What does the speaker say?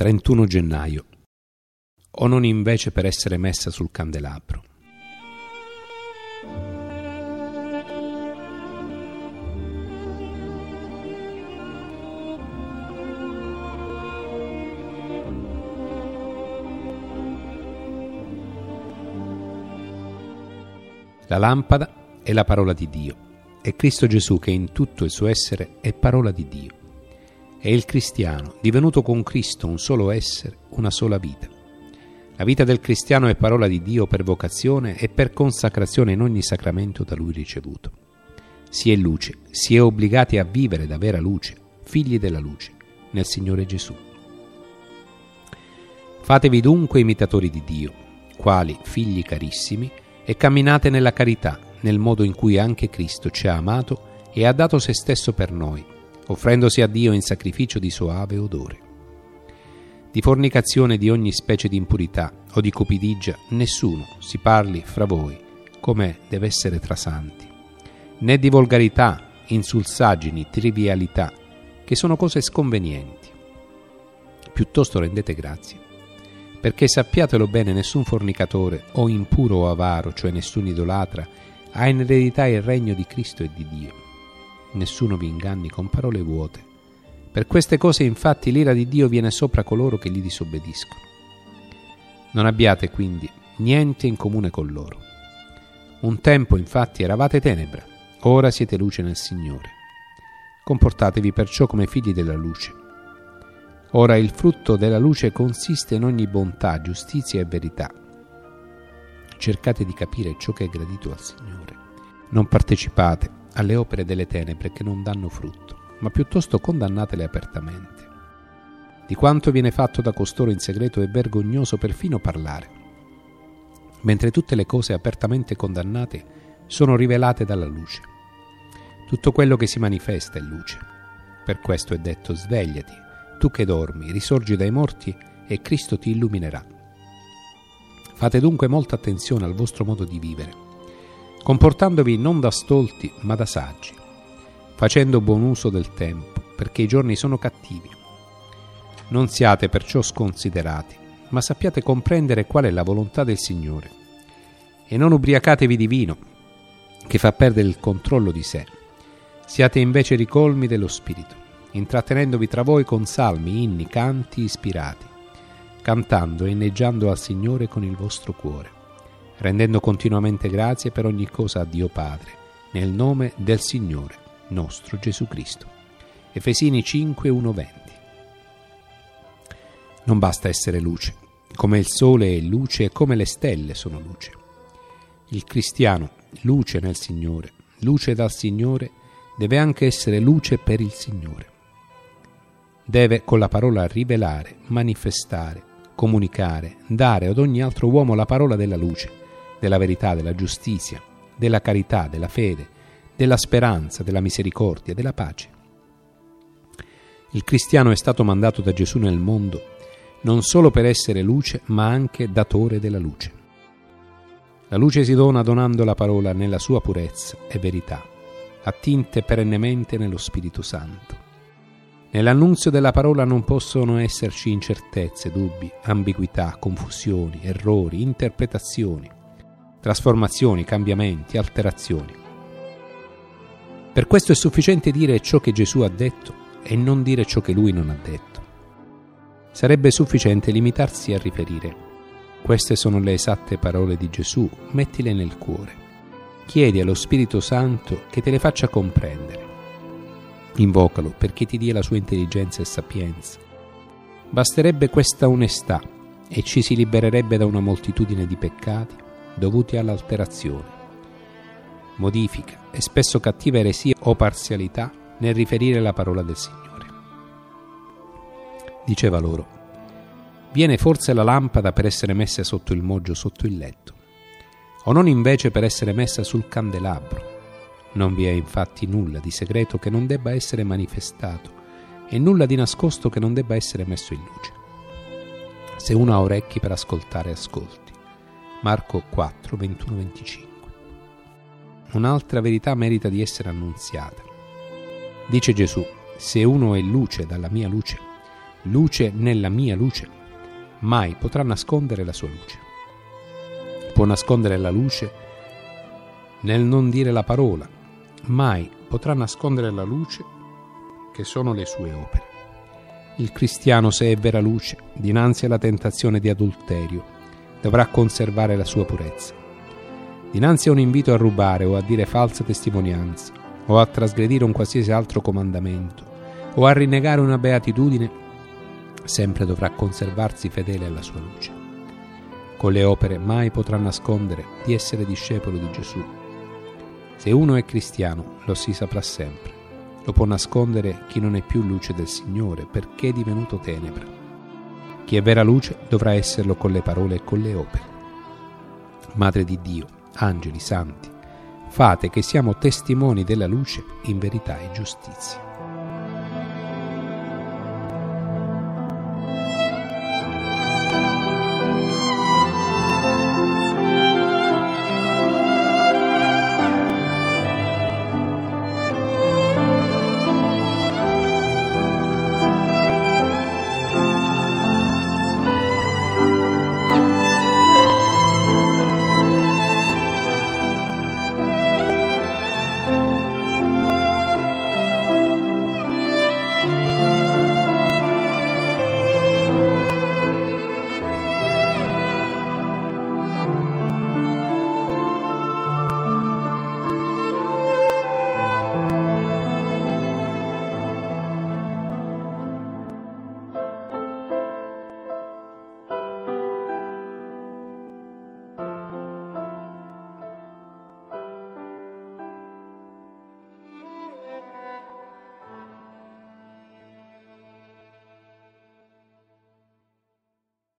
31 gennaio. O non invece per essere messa sul candelabro. La lampada è la parola di Dio. È Cristo Gesù che in tutto il suo essere è parola di Dio. È il cristiano, divenuto con Cristo un solo essere, una sola vita. La vita del cristiano è parola di Dio per vocazione e per consacrazione in ogni sacramento da Lui ricevuto. Si è luce, si è obbligati a vivere da vera luce, figli della luce, nel Signore Gesù. Fatevi dunque imitatori di Dio, quali figli carissimi, e camminate nella carità, nel modo in cui anche Cristo ci ha amato e ha dato se stesso per noi, offrendosi a Dio in sacrificio di soave odore. Di fornicazione di ogni specie di impurità o di cupidigia nessuno si parli fra voi, come deve essere tra santi, né di volgarità, insulsaggini, trivialità, che sono cose sconvenienti. Piuttosto rendete grazie, perché sappiatelo bene, nessun fornicatore o impuro o avaro, cioè nessun idolatra, ha in eredità il regno di Cristo e di Dio. Nessuno vi inganni con parole vuote. Per queste cose infatti l'ira di Dio viene sopra coloro che gli disobbediscono. Non abbiate quindi niente in comune con loro. Un tempo infatti eravate tenebra, ora siete luce nel Signore. Comportatevi perciò come figli della luce. Ora il frutto della luce consiste in ogni bontà, giustizia e verità. Cercate di capire ciò che è gradito al Signore. Non partecipate alle opere delle tenebre che non danno frutto, ma piuttosto condannatele apertamente. Di quanto viene fatto da costoro in segreto è vergognoso perfino parlare, mentre tutte le cose apertamente condannate sono rivelate dalla luce. Tutto quello che si manifesta è luce. Per questo è detto: svegliati, tu che dormi, risorgi dai morti e Cristo ti illuminerà. Fate dunque molta attenzione al vostro modo di vivere, comportandovi non da stolti ma da saggi, facendo buon uso del tempo, perché i giorni sono cattivi. Non siate perciò sconsiderati, ma sappiate comprendere qual è la volontà del Signore. E non ubriacatevi di vino, che fa perdere il controllo di sé. Siate invece ricolmi dello Spirito, intrattenendovi tra voi con salmi, inni, canti ispirati, cantando e inneggiando al Signore con il vostro cuore, rendendo continuamente grazie per ogni cosa a Dio Padre, nel nome del Signore nostro Gesù Cristo. Efesini 5, 1-20. Non basta essere luce, come il sole è luce e come le stelle sono luce. Il cristiano, luce nel Signore, luce dal Signore, deve anche essere luce per il Signore. Deve con la parola rivelare, manifestare, comunicare, dare ad ogni altro uomo la parola della luce, della verità, della giustizia, della carità, della fede, della speranza, della misericordia, della pace. Il cristiano è stato mandato da Gesù nel mondo non solo per essere luce, ma anche datore della luce. La luce si dona donando la parola nella sua purezza e verità, attinte perennemente nello Spirito Santo. Nell'annunzio della parola non possono esserci incertezze, dubbi, ambiguità, confusioni, errori, interpretazioni, trasformazioni, cambiamenti, alterazioni. Per questo è sufficiente dire ciò che Gesù ha detto e non dire ciò che Lui non ha detto. Sarebbe sufficiente limitarsi a riferire: queste sono le esatte parole di Gesù, mettile nel cuore. Chiedi allo Spirito Santo che te le faccia comprendere. Invocalo perché ti dia la sua intelligenza e sapienza. Basterebbe questa onestà e ci si libererebbe da una moltitudine di peccati dovuti all'alterazione, modifica e spesso cattiva eresia o parzialità nel riferire la parola del Signore. Diceva loro: viene forse la lampada per essere messa sotto il moggio, sotto il letto, o non invece per essere messa sul candelabro? Non vi è infatti nulla di segreto che non debba essere manifestato e nulla di nascosto che non debba essere messo in luce. Se uno ha orecchi per ascoltare, ascolti. Marco 4, 21-25. Un'altra verità merita di essere annunziata. Dice Gesù: se uno è luce dalla mia luce, luce nella mia luce, mai potrà nascondere la sua luce. Può nascondere la luce nel non dire la parola, mai potrà nascondere la luce che sono le sue opere. Il cristiano, se è vera luce, dinanzi alla tentazione di adulterio, dovrà conservare la sua purezza. Dinanzi a un invito a rubare o a dire falsa testimonianza, o a trasgredire un qualsiasi altro comandamento, o a rinnegare una beatitudine, sempre dovrà conservarsi fedele alla sua luce. Con le opere mai potrà nascondere di essere discepolo di Gesù. Se uno è cristiano, lo si saprà sempre. Lo può nascondere chi non è più luce del Signore, perché è divenuto tenebra. Chi è vera luce dovrà esserlo con le parole e con le opere. Madre di Dio, angeli santi, fate che siamo testimoni della luce in verità e giustizia.